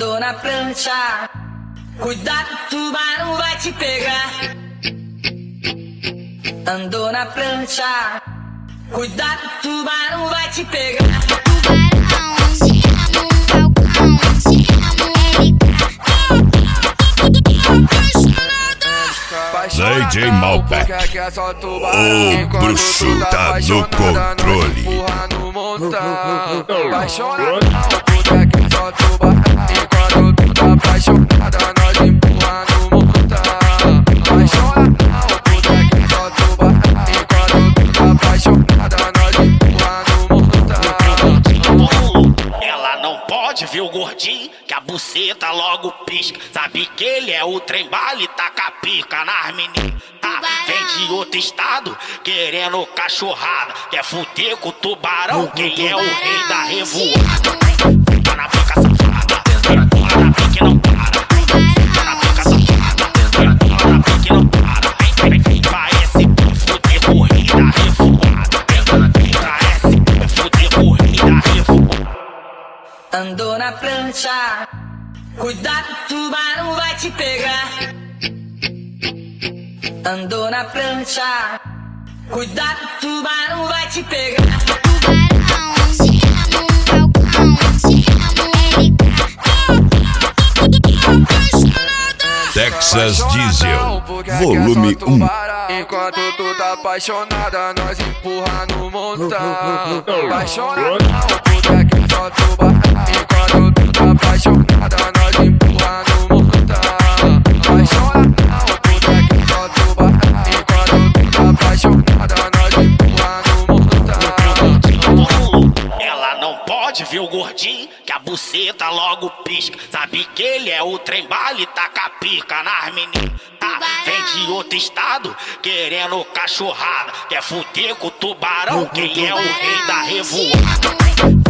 Andou na prancha, cuidado, tubarão vai te pegar. Andou na prancha, cuidado, tubarão vai te pegar. Tubarão, te amo, Falcão, te amo, DJ Malbec, o bruxo tá no controle. Apaixonadão, puta que só tubarão. Enquanto tu tá apaixonada, nós empurra no montão. Apaixonadão, puta que só tubarão. Enquanto tu tá apaixonada, nós empurra no montão. Ela não pode ver o gordinho, que a buceta logo pisca. Sabe que ele é o trem bala e taca a pica nas meninas. Vem de outro estado, querendo cachorrada. Quer fuder com o tubarão, quem é o rei da revoada. Fica na pica safada, empurra na pique não para. Fica na pica safada, empurra na pique não para. Parece fuder com o rei da revoada. Parece fuder com o rei da revoada. Andou na prancha, cuidado, tubarão vai te pegar. Andou na prancha, cuidado, tubarão vai te pegar. Tubarão, te amo, Falcão, te amo, Texas Diesel, volume 1. Enquanto tu tá apaixonada, nós empurra no montão. Apaixonadão, puta que só tubarão. Enquanto tu tá apaixonada, nós empurra no montão. Apaixonadão, puta que só tubarão. Enquanto tu tá apaixonada, nós empurra no montão. Ela não pode ver o gordinho, que a buceta logo pisca. Sabe que ele é o trem bala e taca a pica nas meninas. Vem de outro estado, querendo cachorrada. Quer fuder com o tubarão, quem é o rei da revoada.